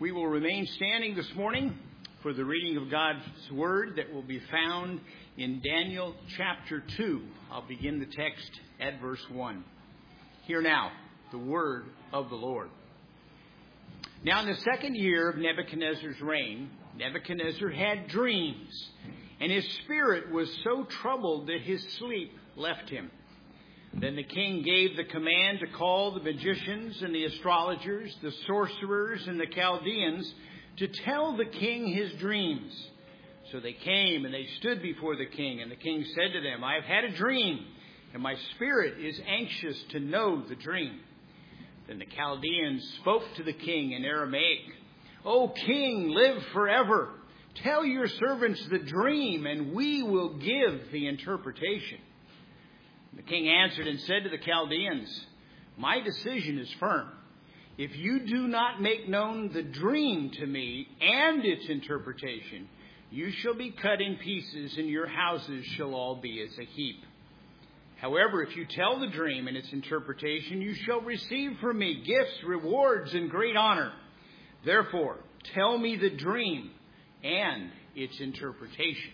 We will remain standing this morning for the reading of God's Word that will be found in Daniel chapter 2. I'll begin the text at verse 1. Hear now the word of the Lord. Now in the second year of Nebuchadnezzar's reign, Nebuchadnezzar had dreams, and his spirit was so troubled that his sleep left him. Then the king gave the command to call the magicians and the astrologers, the sorcerers and the Chaldeans, to tell the king his dreams. So they came and they stood before the king, and the king said to them, I have had a dream, and my spirit is anxious to know the dream. Then the Chaldeans spoke to the king in Aramaic, O king, live forever. Tell your servants the dream, and we will give the interpretation. The king answered and said to the Chaldeans, My decision is firm. If you do not make known the dream to me and its interpretation, you shall be cut in pieces, and your houses shall all be as a heap. However, if you tell the dream and its interpretation, you shall receive from me gifts, rewards, and great honor. Therefore, tell me the dream and its interpretation.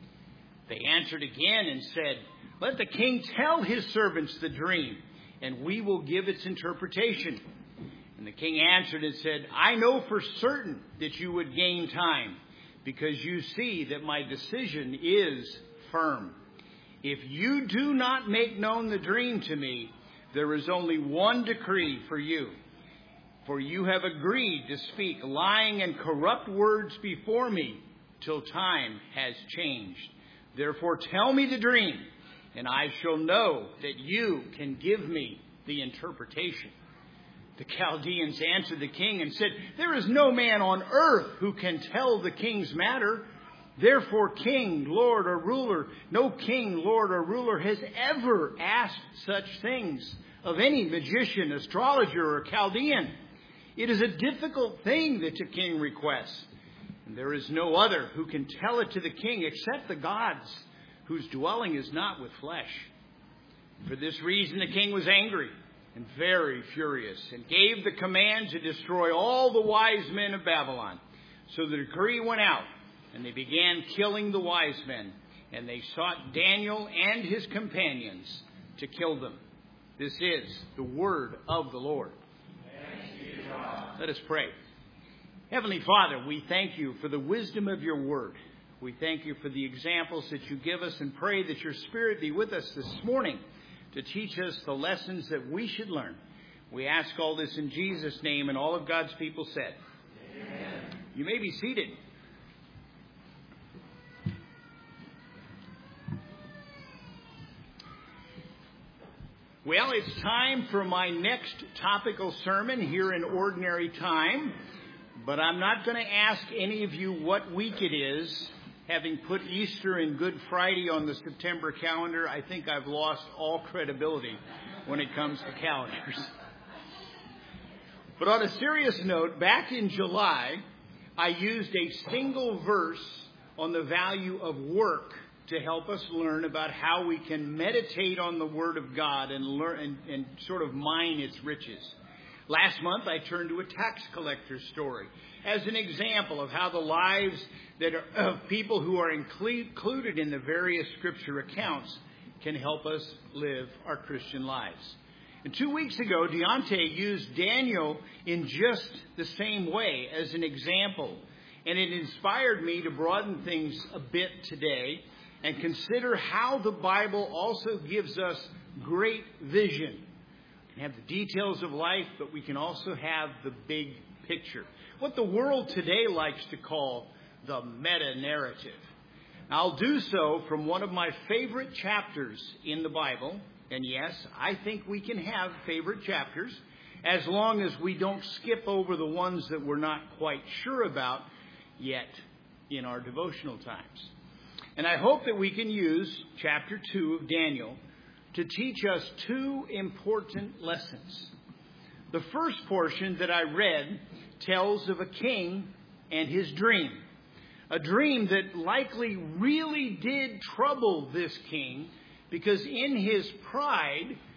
They answered again and said, Let the king tell his servants the dream, and we will give its interpretation. And the king answered and said, I know for certain that you would gain time, because you see that my decision is firm. If you do not make known the dream to me, there is only one decree for you. For you have agreed to speak lying and corrupt words before me till time has changed. Therefore tell me the dream, and I shall know that you can give me the interpretation. The Chaldeans answered the king and said, There is no man on earth who can tell the king's matter. Therefore, king, lord, or ruler, no king, lord, or ruler has ever asked such things of any magician, astrologer, or Chaldean. It is a difficult thing that the king requests. And there is no other who can tell it to the king except the gods, whose dwelling is not with flesh. For this reason the king was angry and very furious, and gave the command to destroy all the wise men of Babylon. So the decree went out, and they began killing the wise men, and they sought Daniel and his companions to kill them. This is the word of the Lord. Thanks be to God. Let us pray. Heavenly Father, we thank you for the wisdom of your word. We thank you for the examples that you give us, and pray that your Spirit be with us this morning to teach us the lessons that we should learn. We ask all this in Jesus' name, and all of God's people said, Amen. You may be seated. Well, it's time for my next topical sermon here in Ordinary Time, but I'm not going to ask any of you what week it is. Having put Easter and Good Friday on the September calendar, I think I've lost all credibility when it comes to calendars. But on a serious note, back in July, I used a single verse on the value of work to help us learn about how we can meditate on the Word of God and learn and sort of mine its riches. Last month, I turned to a tax collector's story as an example of how the lives of people who are included in the various scripture accounts can help us live our Christian lives. And 2 weeks ago, Deontay used Daniel in just the same way as an example. And it inspired me to broaden things a bit today and consider how the Bible also gives us great vision. We can have the details of life, but we can also have the big picture. What the world today likes to call the meta-narrative. I'll do so from one of my favorite chapters in the Bible. And yes, I think we can have favorite chapters as long as we don't skip over the ones that we're not quite sure about yet in our devotional times. And I hope that we can use chapter 2 of Daniel to teach us two important lessons. The first portion that I read tells of a king and his dream. A dream that likely really did trouble this king, because in his pride,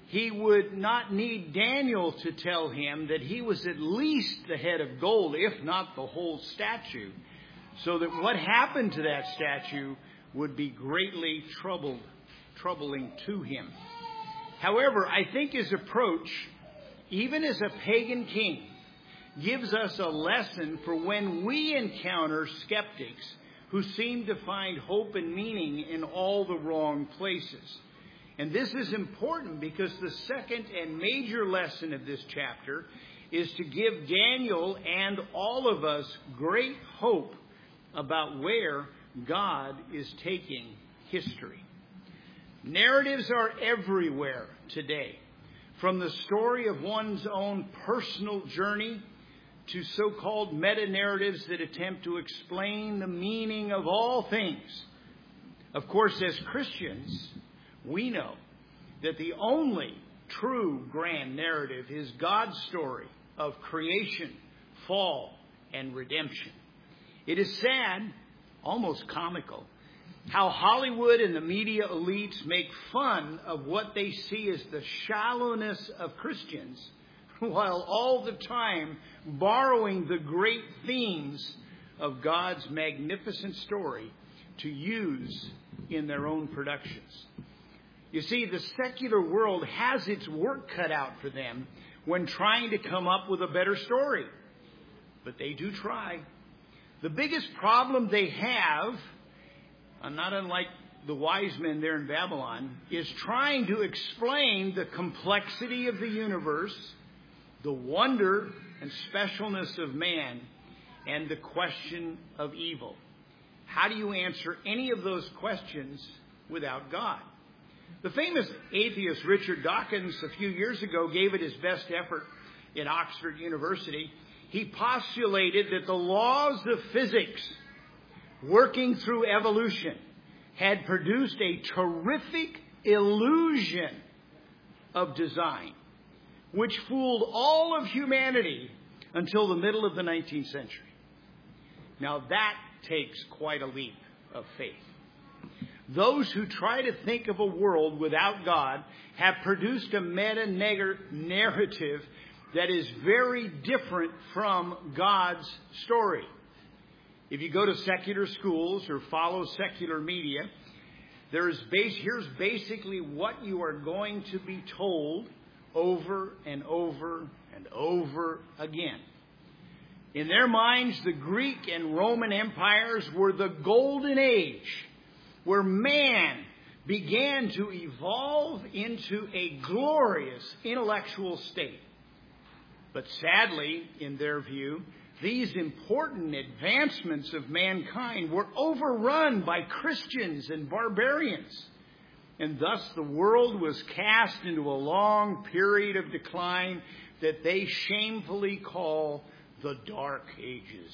he would not need Daniel to tell him that he was at least the head of gold, if not the whole statue, so that what happened to that statue would be greatly troubling to him. However, I think his approach, even as a pagan king, gives us a lesson for when we encounter skeptics who seem to find hope and meaning in all the wrong places. And this is important because the second and major lesson of this chapter is to give Daniel and all of us great hope about where God is taking history. Narratives are everywhere today, from the story of one's own personal journey to so-called meta-narratives that attempt to explain the meaning of all things. Of course, as Christians, we know that the only true grand narrative is God's story of creation, fall, and redemption. It is sad, almost comical, how Hollywood and the media elites make fun of what they see as the shallowness of Christians, while all the time borrowing the great themes of God's magnificent story to use in their own productions. You see, the secular world has its work cut out for them when trying to come up with a better story. But they do try. The biggest problem they have, not unlike the wise men there in Babylon, is trying to explain the complexity of the universe, the wonder and specialness of man, and the question of evil. How do you answer any of those questions without God? The famous atheist Richard Dawkins a few years ago gave it his best effort at Oxford University. He postulated that the laws of physics working through evolution had produced a terrific illusion of design, which fooled all of humanity until the middle of the 19th century. Now that takes quite a leap of faith. Those who try to think of a world without God have produced a meta-narrative that is very different from God's story. If you go to secular schools or follow secular media, here's basically what you are going to be told over and over and over again. In their minds, the Greek and Roman empires were the golden age, where man began to evolve into a glorious intellectual state. But sadly, in their view, these important advancements of mankind were overrun by Christians and barbarians. And thus the world was cast into a long period of decline that they shamefully call the Dark Ages.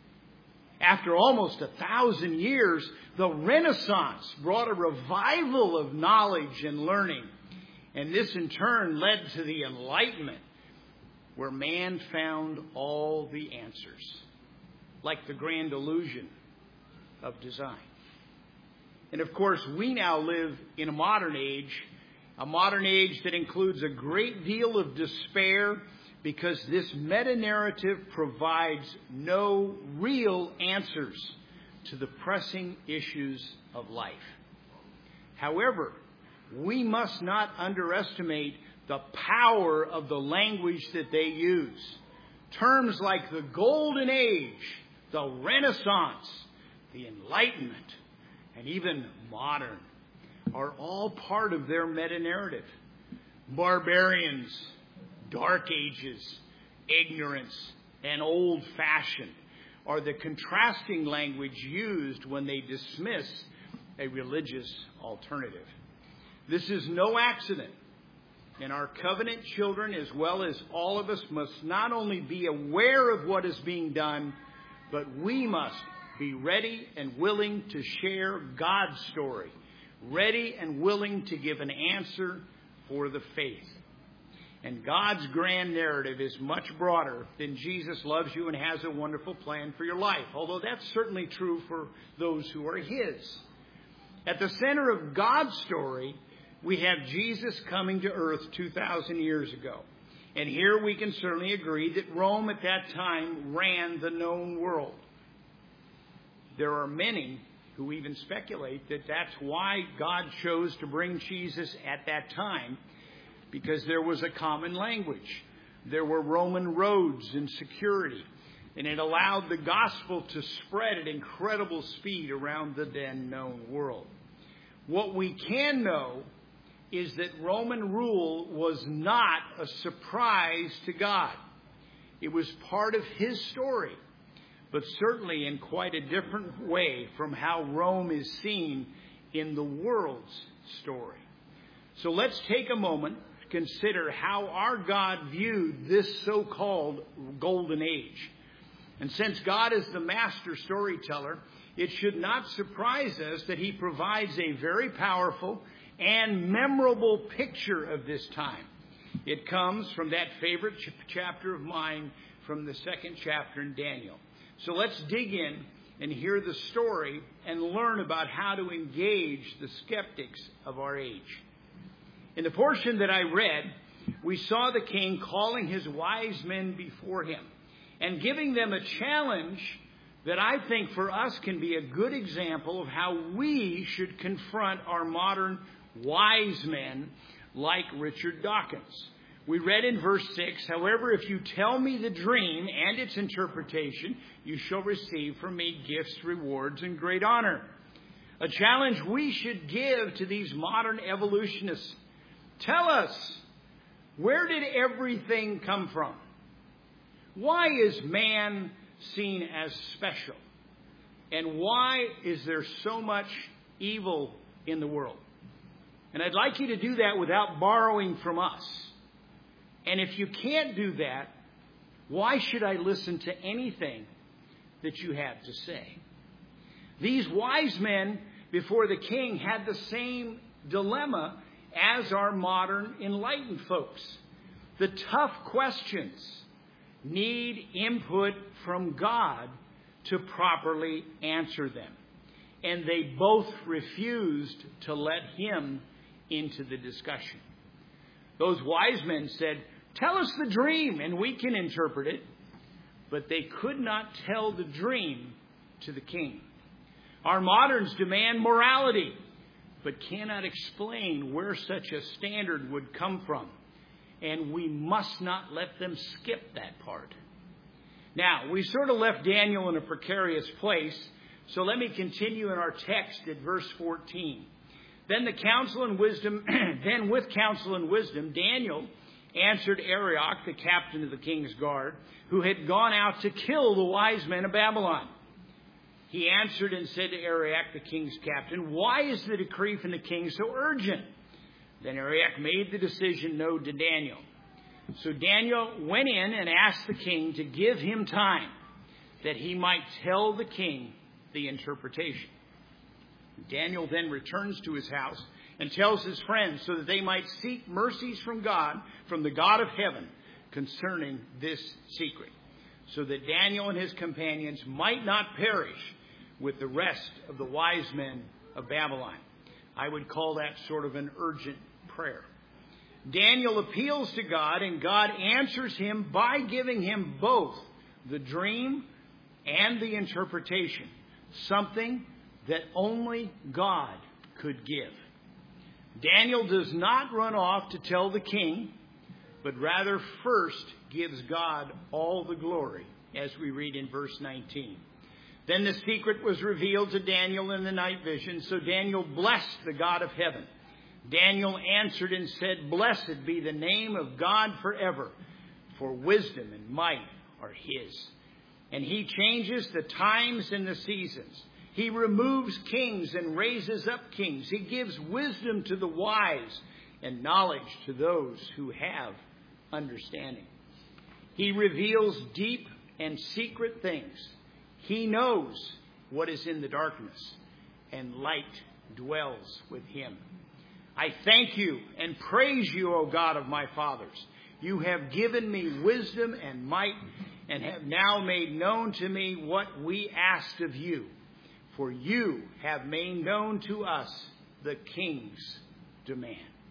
After almost 1,000 years, the Renaissance brought a revival of knowledge and learning. And this in turn led to the Enlightenment, where man found all the answers, like the grand illusion of design. And of course, we now live in a modern age that includes a great deal of despair, because this meta-narrative provides no real answers to the pressing issues of life. However, we must not underestimate the power of the language that they use. Terms like the Golden Age, the Renaissance, the Enlightenment, and even modern are all part of their meta-narrative. Barbarians, Dark Ages, ignorance, and old-fashioned are the contrasting language used when they dismiss a religious alternative. This is no accident. And our covenant children, as well as all of us, must not only be aware of what is being done, but we must be ready and willing to share God's story, ready and willing to give an answer for the faith. And God's grand narrative is much broader than Jesus loves you and has a wonderful plan for your life, although that's certainly true for those who are His. At the center of God's story, we have Jesus coming to earth 2,000 years ago. And here we can certainly agree that Rome at that time ran the known world. There are many who even speculate that that's why God chose to bring Jesus at that time, because there was a common language. There were Roman roads and security, and it allowed the gospel to spread at incredible speed around the then known world. What we can know is that Roman rule was not a surprise to God. It was part of His story, but certainly in quite a different way from how Rome is seen in the world's story. So let's take a moment to consider how our God viewed this so-called golden age. And since God is the master storyteller, it should not surprise us that He provides a very powerful and memorable picture of this time. It comes from that favorite chapter of mine from the second chapter in Daniel. So let's dig in and hear the story and learn about how to engage the skeptics of our age. In the portion that I read, we saw the king calling his wise men before him and giving them a challenge that I think for us can be a good example of how we should confront our modern wise men like Richard Dawkins. We read in verse 6, however, if you tell me the dream and its interpretation, you shall receive from me gifts, rewards, and great honor. A challenge we should give to these modern evolutionists. Tell us, where did everything come from? Why is man seen as special? And why is there so much evil in the world? And I'd like you to do that without borrowing from us. And if you can't do that, why should I listen to anything that you have to say? These wise men before the king had the same dilemma as our modern enlightened folks. The tough questions need input from God to properly answer them. And they both refused to let Him into the discussion. Those wise men said, tell us the dream and we can interpret it. But they could not tell the dream to the king. Our moderns demand morality, but cannot explain where such a standard would come from. And we must not let them skip that part. Now, we sort of left Daniel in a precarious place, so let me continue in our text at verse 14. Then with counsel and wisdom, Daniel answered Arioch, the captain of the king's guard, who had gone out to kill the wise men of Babylon. He answered and said to Arioch, the king's captain, why is the decree from the king so urgent? Then Arioch made the decision known to Daniel. So Daniel went in and asked the king to give him time that he might tell the king the interpretation. Daniel then returns to his house and tells his friends so that they might seek mercies from God, from the God of heaven, concerning this secret, so that Daniel and his companions might not perish with the rest of the wise men of Babylon. I would call that sort of an urgent prayer. Daniel appeals to God, and God answers him by giving him both the dream and the interpretation, something that only God could give. Daniel does not run off to tell the king, but rather first gives God all the glory, as we read in verse 19. Then the secret was revealed to Daniel in the night vision, so Daniel blessed the God of heaven. Daniel answered and said, blessed be the name of God forever, for wisdom and might are His. And He changes the times and the seasons. He removes kings and raises up kings. He gives wisdom to the wise and knowledge to those who have understanding. He reveals deep and secret things. He knows what is in the darkness, and light dwells with Him. I thank you and praise you, O God of my fathers. You have given me wisdom and might, and have now made known to me what we asked of you. For you have made known to us the king's demand.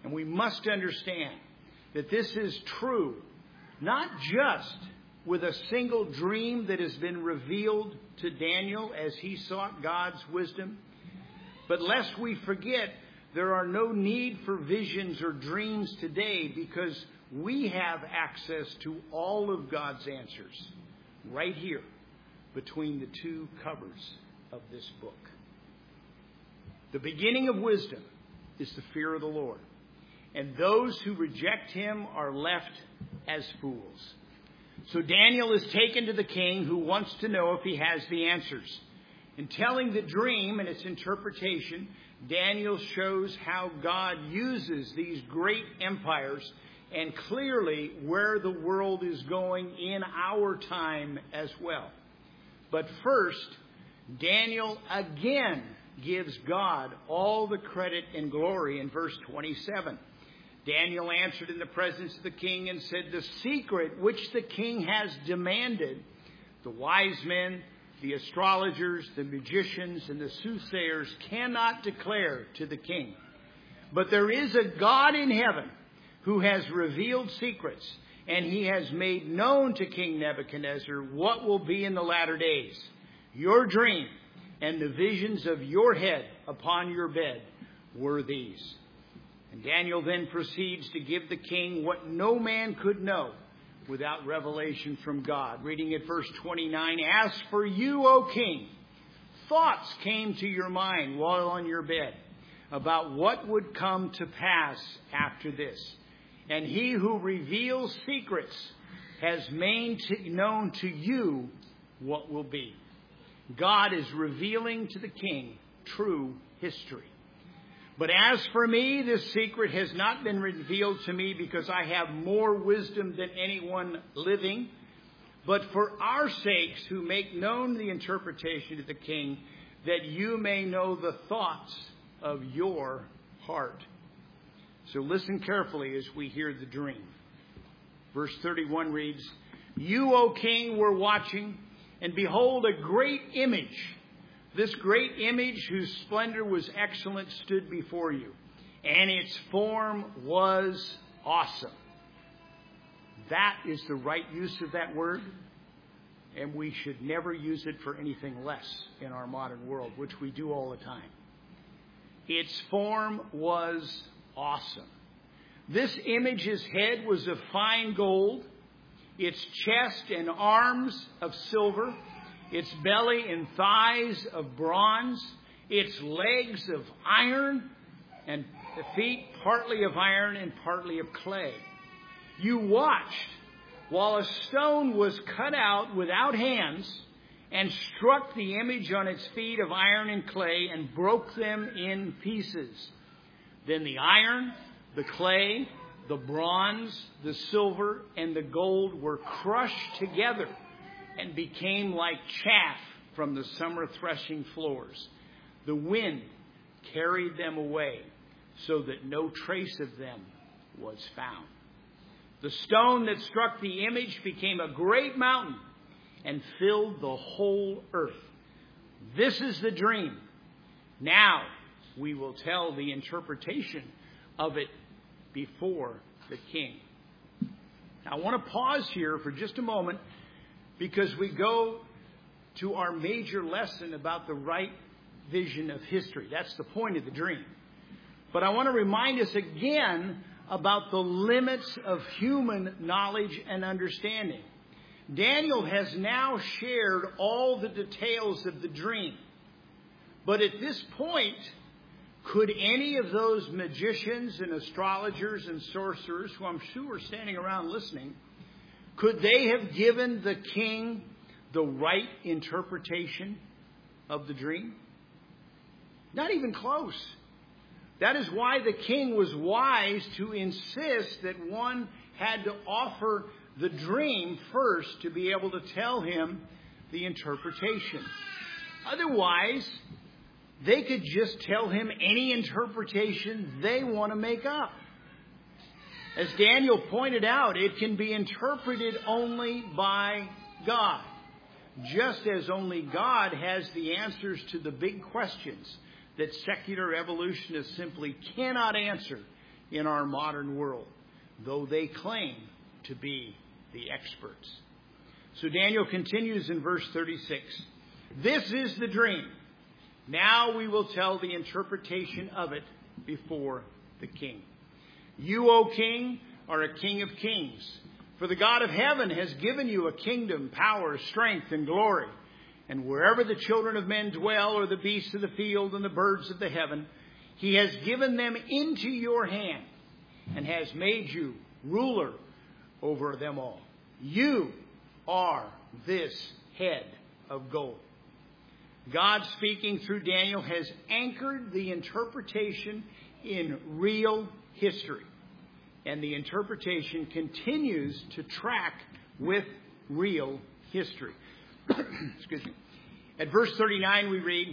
And we must understand that this is true, not just with a single dream that has been revealed to Daniel as he sought God's wisdom, but lest we forget, there are no need for visions or dreams today because we have access to all of God's answers right here between the two covers of this book. The beginning of wisdom is the fear of the Lord, and those who reject him are left as fools. So Daniel is taken to the king, who wants to know if he has the answers. In telling the dream and its interpretation, Daniel shows how God uses these great empires and clearly where the world is going in our time as well. But first, Daniel again gives God all the credit and glory in verse 27. Daniel answered in the presence of the king and said, "The secret which the king has demanded, the wise men, the astrologers, the magicians, and the soothsayers cannot declare to the king. But there is a God in heaven who has revealed secrets, and he has made known to King Nebuchadnezzar what will be in the latter days. Your dream and the visions of your head upon your bed were these." And Daniel then proceeds to give the king what no man could know without revelation from God. Reading at verse 29, "As for you, O king, thoughts came to your mind while on your bed about what would come to pass after this. And he who reveals secrets has made known to you what will be." God is revealing to the king true history. "But as for me, this secret has not been revealed to me because I have more wisdom than anyone living, but for our sakes who make known the interpretation to the king, that you may know the thoughts of your heart." So listen carefully as we hear the dream. Verse 31 reads, "You, O king, were watching, and behold, a great image. This great image, whose splendor was excellent, stood before you, and its form was awesome." That is the right use of that word, and we should never use it for anything less in our modern world, which we do all the time. Its form was awesome. This image's head was of fine gold, its chest and arms of silver, its belly and thighs of bronze, its legs of iron, and the feet partly of iron and partly of clay. You watched while a stone was cut out without hands and struck the image on its feet of iron and clay and broke them in pieces. Then the iron, the clay, the bronze, the silver, and the gold were crushed together and became like chaff from the summer threshing floors. The wind carried them away so that no trace of them was found. The stone that struck the image became a great mountain and filled the whole earth. This is the dream. Now we will tell the interpretation of it before the king. Now, I want to pause here for just a moment because we go to our major lesson about the right vision of history. That's the point of the dream. But I want to remind us again about the limits of human knowledge and understanding. Daniel has now shared all the details of the dream. But at this point, could any of those magicians and astrologers and sorcerers, who I'm sure are standing around listening, could they have given the king the right interpretation of the dream? Not even close. That is why the king was wise to insist that one had to offer the dream first to be able to tell him the interpretation. Otherwise, they could just tell him any interpretation they want to make up. As Daniel pointed out, it can be interpreted only by God, just as only God has the answers to the big questions that secular evolutionists simply cannot answer in our modern world, though they claim to be the experts. So Daniel continues in verse 36. This is the dream. Now we will tell the interpretation of it before the king. You, O king, are a king of kings. For the God of heaven has given you a kingdom, power, strength, and glory. And wherever the children of men dwell, or the beasts of the field and the birds of the heaven, he has given them into your hand and has made you ruler over them all. You are this head of gold. God, speaking through Daniel, has anchored the interpretation in real history. And the interpretation continues to track with real history. Excuse me. At verse 39 we read,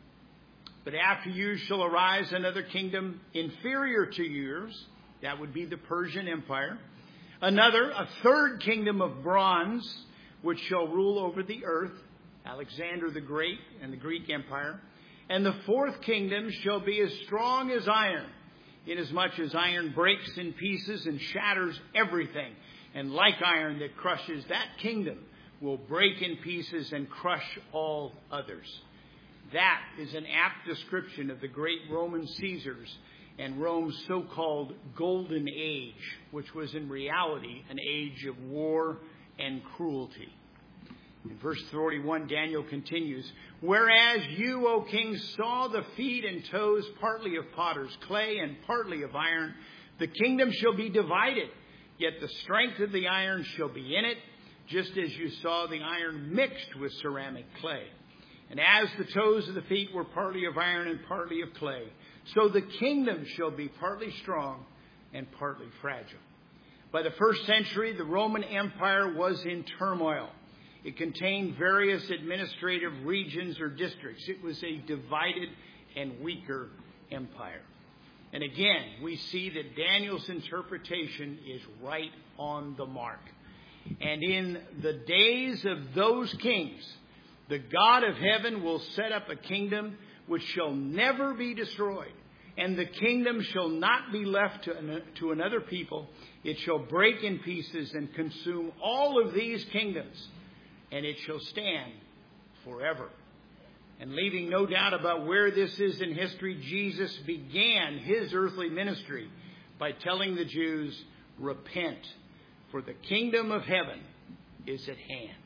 but after you shall arise another kingdom inferior to yours. That would be the Persian Empire. Another, a third kingdom of bronze, which shall rule over the earth. Alexander the Great and the Greek Empire. And the fourth kingdom shall be as strong as iron, inasmuch as iron breaks in pieces and shatters everything. And like iron that crushes, that kingdom will break in pieces and crush all others. That is an apt description of the great Roman Caesars and Rome's so-called Golden Age, which was in reality an age of war and cruelty. In verse 41, Daniel continues, whereas you, O king, saw the feet and toes partly of potter's clay and partly of iron, the kingdom shall be divided, yet the strength of the iron shall be in it, just as you saw the iron mixed with ceramic clay. And as the toes of the feet were partly of iron and partly of clay, so the kingdom shall be partly strong and partly fragile. By the 1st century, the Roman Empire was in turmoil. It contained various administrative regions or districts. It was a divided and weaker empire. And again, we see that Daniel's interpretation is right on the mark. And in the days of those kings, the God of heaven will set up a kingdom which shall never be destroyed. And the kingdom shall not be left to another people. It shall break in pieces and consume all of these kingdoms. And it shall stand forever. And leaving no doubt about where this is in history, Jesus began his earthly ministry by telling the Jews, repent, for the kingdom of heaven is at hand.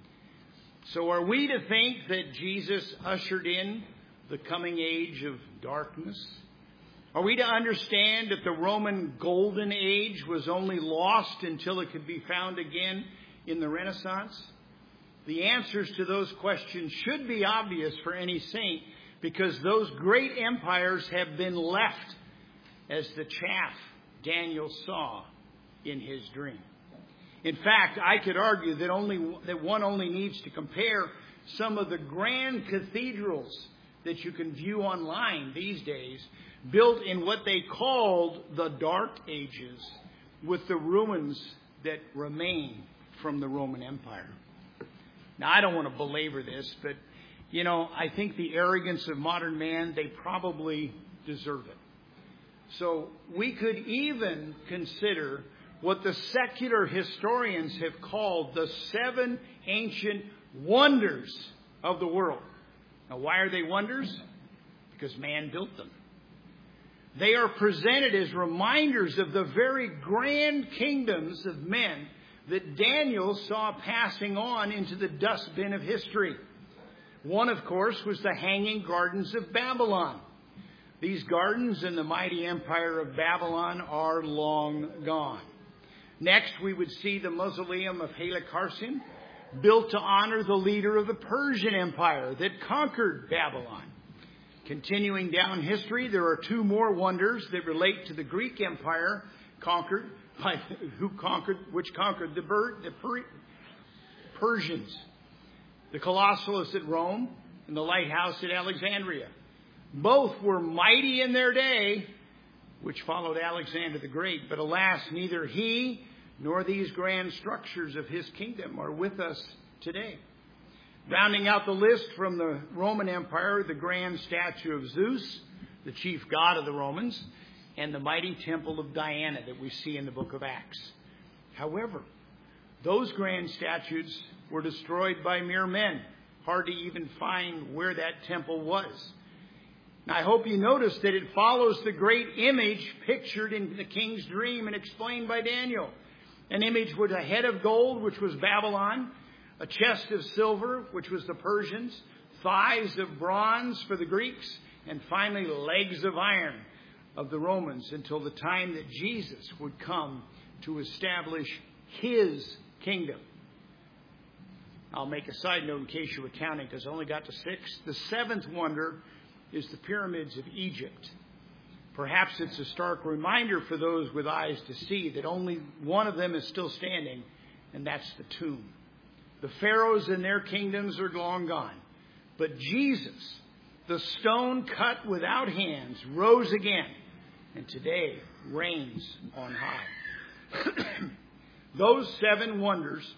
So are we to think that Jesus ushered in the coming age of darkness? Are we to understand that the Roman Golden Age was only lost until it could be found again in the Renaissance? The answers to those questions should be obvious for any saint, because those great empires have been left as the chaff Daniel saw in his dream. In fact, I could argue that one only needs to compare some of the grand cathedrals that you can view online these days, built in what they called the Dark Ages, with the ruins that remain from the Roman Empire. Now, I don't want to belabor this, but, I think the arrogance of modern man, they probably deserve it. So we could even consider what the secular historians have called the 7 ancient wonders of the world. Now, why are they wonders? Because man built them. They are presented as reminders of the very grand kingdoms of men that Daniel saw passing on into the dustbin of history. One, of course, was the Hanging Gardens of Babylon. These gardens in the mighty empire of Babylon are long gone. Next, we would see the mausoleum of Haile Selassie, built to honor the leader of the Persian Empire that conquered Babylon. Continuing down history, there are 2 more wonders that relate to the Greek Empire which conquered the Persians. The Colossus at Rome and the lighthouse at Alexandria. Both were mighty in their day, which followed Alexander the Great. But alas, neither he nor these grand structures of his kingdom are with us today. Rounding out the list from the Roman Empire, the grand statue of Zeus, the chief god of the Romans, and the mighty temple of Diana that we see in the book of Acts. However, those grand statues were destroyed by mere men. Hard to even find where that temple was. Now, I hope you notice that it follows the great image pictured in the king's dream and explained by Daniel. An image with a head of gold, which was Babylon, a chest of silver, which was the Persians, thighs of bronze for the Greeks, and finally legs of iron of the Romans, until the time that Jesus would come to establish his kingdom. I'll make a side note in case you were counting, because I only got to 6. The 7th wonder is the pyramids of Egypt. Perhaps it's a stark reminder for those with eyes to see that only one of them is still standing, and that's the tomb. The pharaohs and their kingdoms are long gone. But Jesus, the stone cut without hands, rose again, and today reigns on high. Those 7 wonders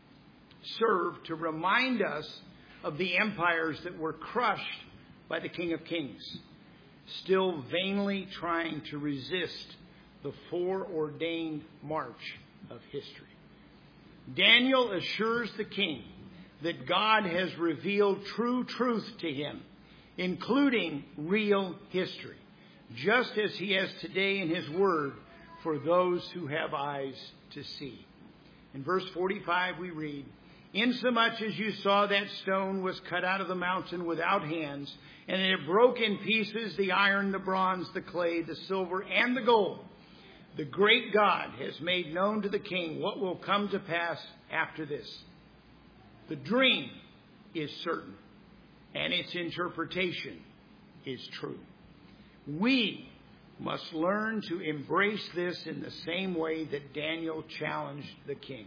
serve to remind us of the empires that were crushed by the King of Kings, still vainly trying to resist the foreordained march of history. Daniel assures the king that God has revealed true truth to him, including real history, just as he has today in his word for those who have eyes to see. In verse 45 we read, "Insomuch as you saw that stone was cut out of the mountain without hands, and it broke in pieces the iron, the bronze, the clay, the silver, and the gold, the great God has made known to the king what will come to pass after this. The dream is certain, and its interpretation is true." We must learn to embrace this in the same way that Daniel challenged the king.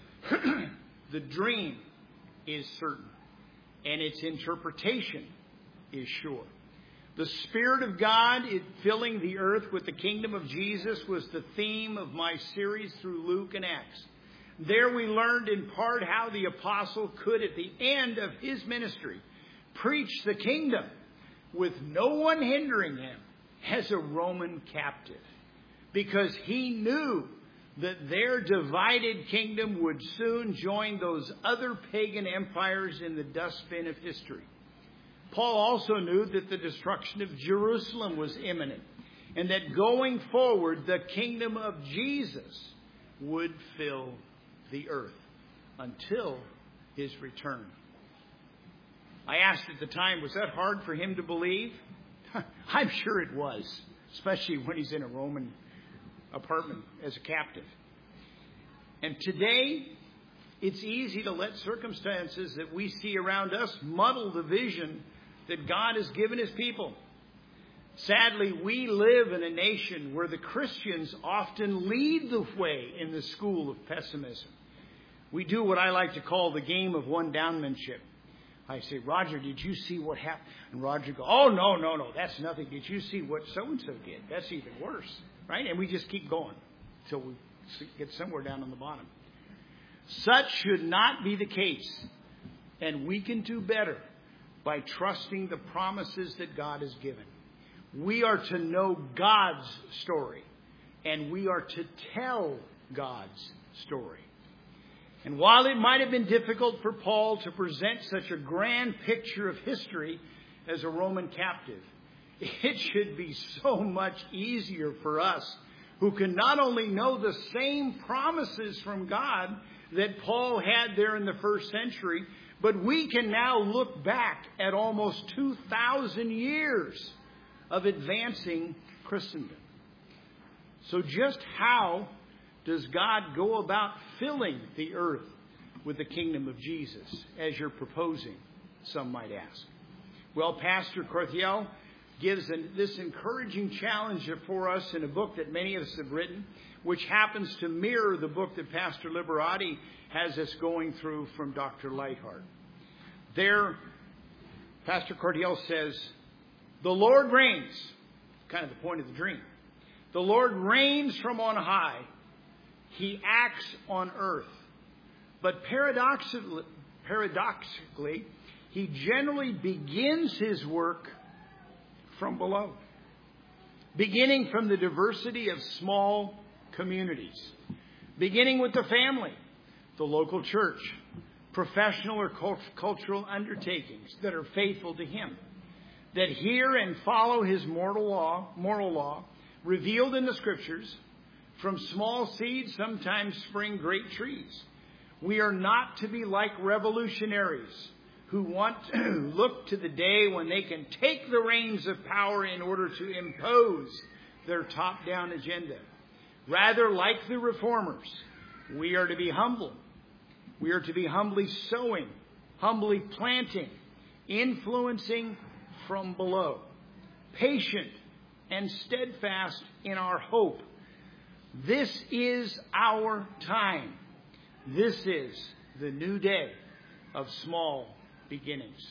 The dream is certain, and its interpretation is sure. The Spirit of God filling the earth with the kingdom of Jesus was the theme of my series through Luke and Acts. There we learned in part how the apostle could, at the end of his ministry, preach the kingdom with no one hindering him as a Roman captive, because he knew that their divided kingdom would soon join those other pagan empires in the dustbin of history. Paul also knew that the destruction of Jerusalem was imminent, and that going forward, the kingdom of Jesus would fill the earth until his return. I asked at the time, was that hard for him to believe? I'm sure it was, especially when he's in a Roman apartment as a captive. And today, it's easy to let circumstances that we see around us muddle the vision that God has given his people. Sadly, we live in a nation where the Christians often lead the way in the school of pessimism. We do what I like to call the game of one-downmanship. I say, "Roger, did you see what happened?" And Roger goes, "Oh, no, that's nothing. Did you see what so-and-so did? That's even worse." Right? And we just keep going until we get somewhere down on the bottom. Such should not be the case. And we can do better by trusting the promises that God has given. We are to know God's story, and we are to tell God's story. And while it might have been difficult for Paul to present such a grand picture of history as a Roman captive, it should be so much easier for us who can not only know the same promises from God that Paul had there in the first century, but we can now look back at almost 2,000 years of advancing Christendom. So just how does God go about filling the earth with the kingdom of Jesus, as you're proposing, some might ask? Well, Pastor Corthiel gives this encouraging challenge for us in a book that many of us have written, which happens to mirror the book that Pastor Liberati has us going through from Dr. Lightheart. There, Pastor Corthiel says, "The Lord reigns," kind of the point of the dream. "The Lord reigns from on high. He acts on earth. But paradoxically, he generally begins his work from below. beginning from the diversity of small communities, beginning with the family, the local church, professional or cultural undertakings that are faithful to Him, that hear and follow His moral law, revealed in the Scriptures. From small seeds sometimes spring great trees. We are not to be like revolutionaries who look to the day when they can take the reins of power in order to impose their top-down agenda. Rather, like the reformers, we are to be humble. We are to be humbly sowing, humbly planting, influencing from below, patient and steadfast in our hope. This is our time. This is the new day of small beginnings.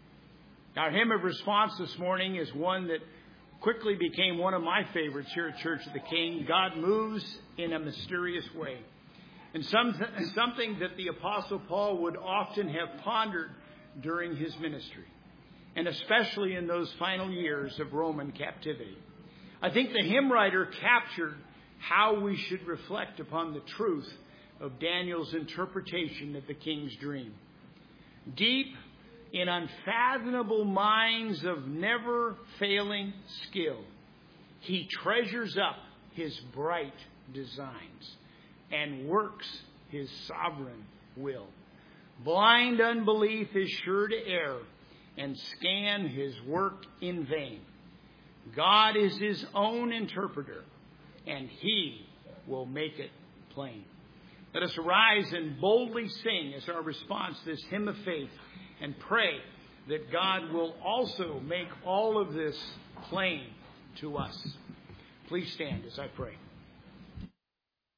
Our hymn of response this morning is one that quickly became one of my favorites here at Church of the King. God moves in a mysterious way. And something that the Apostle Paul would often have pondered during his ministry, and especially in those final years of Roman captivity. I think the hymn writer captured how we should reflect upon the truth of Daniel's interpretation of the king's dream. Deep in unfathomable minds of never-failing skill, he treasures up his bright designs and works his sovereign will. Blind unbelief is sure to err and scan his work in vain. God is his own interpreter, and he will make it plain. Let us arise and boldly sing as our response this hymn of faith, and pray that God will also make all of this plain to us. Please stand as I pray.